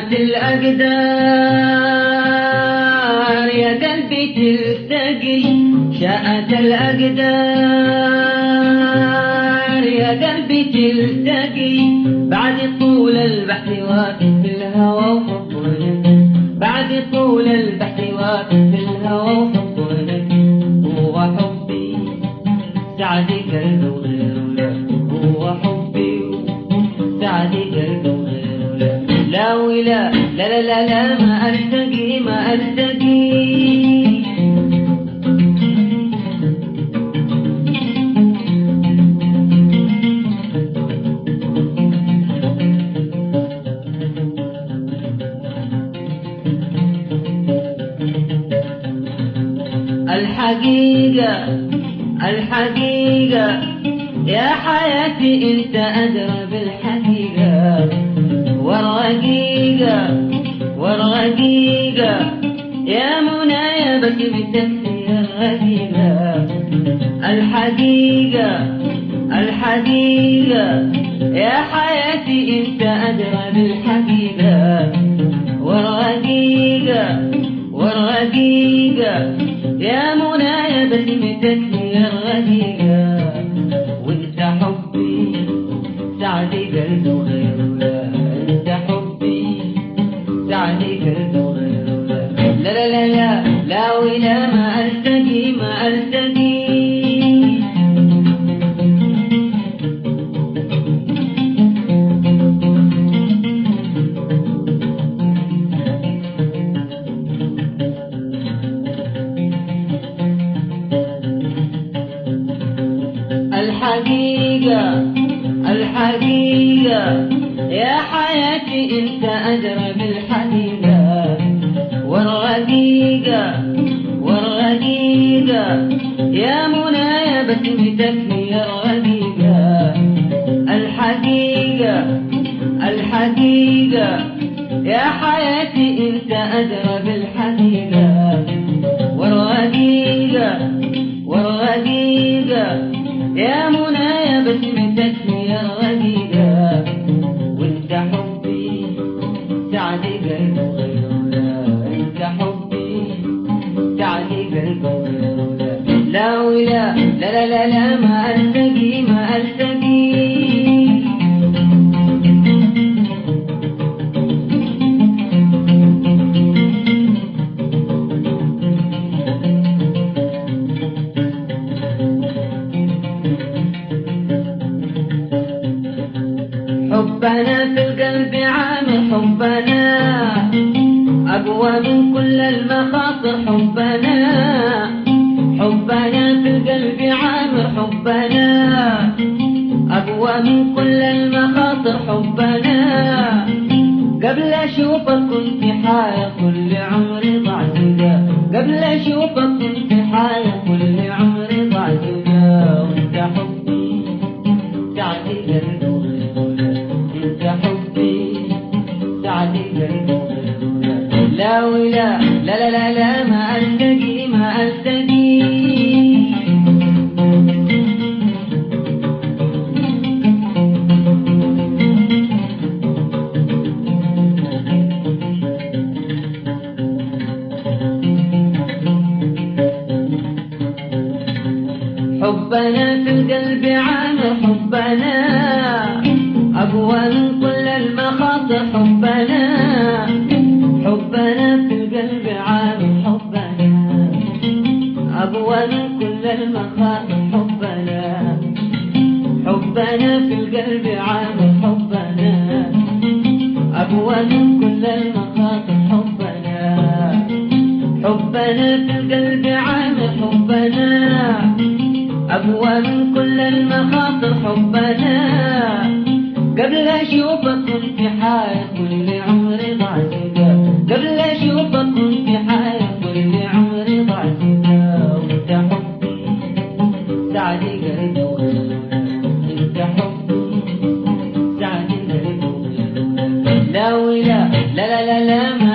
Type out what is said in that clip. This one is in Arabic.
شاءت الأقدار يا قلبي تلتقي، شاءت الأقدار يا قلبي تلتقي، بعد طول البحث واقف في الهوى وحبك، بعد طول البحث واقف في الهوى وحبك، هو حبي سعدي قلبي وغيره لا، هو حبي سعدي قلبي وغيره لا، لا ولا لا لا لا لا ما ألتقي ما ألتقي. الحقيقة الحقيقة يا حياتي انت أدرى بالحقيقة، والرقيقة والرقيقة يا منايا بكلمتك يا الرقيقة. الحقيقة الحقيقة يا حياتي انت أدرى بالحقيقة، والرقيقة والرقيقة يا منايا بكلمتك يا الرقيقة، وانت حبي سعدي قلبي وغيره لا، انت حبي سعدي قلبي وغيره لا، لا لا لا لا لا ولا ما ألتقي ما ألتقي. الحقيقة الحقيقة يا حياتي انت أدرى بالحقيقة، والرقيقة والرقيقة يا منايا بكلمتك يا الرقيقة. الحقيقة الحقيقة يا حياتي انت أدرى بالحقيقة، والرقيقة والرقيقة يا منايا بكلمتك يا الرقيقة، وانت حبي سعدي قلبي وغيره لا، انت حبي سعدي قلبي وغيره لا، لا ولا لا لا لا لا ما ألتقي ما ألتقي. حبنا في القلب عامر، حبنا أقوى من كل المخاطر، حبنا حبنا في القلب عامر، حبنا أقوى من كل المخاطر، حبنا قبل أشوفك كنت حاية كل عمري ضعت ذا، قبل أشوفك كنت حاية كل عمري ضعت ذا، وانت حبي سعدي قلبي انت حبي سعدي قلبي لا ولا لا لا لا لا ما ألتقي ما ألتقي. حبنا في القلب عامر، حبنا أقوى من كل المخاطر، حبنا حبنا في القلب عامر، حبنا أقوى من كل المخاطر، حبنا حبنا في القلب عامر، حبنا أقوى من كل المخاطر، حبنا حبنا في القلب عامر، حبنا أقوى من كل المخاطر، حبنا قبل أشوفك كنت حاية كل عمري ضعت ذا، قبل أشوفك كنت حاية كل عمري ضعت ذا، وانت حبي سعدي قلبي وغيره انت حبي سعدي قلبي وغيره لا ولا لا لا لا لا ما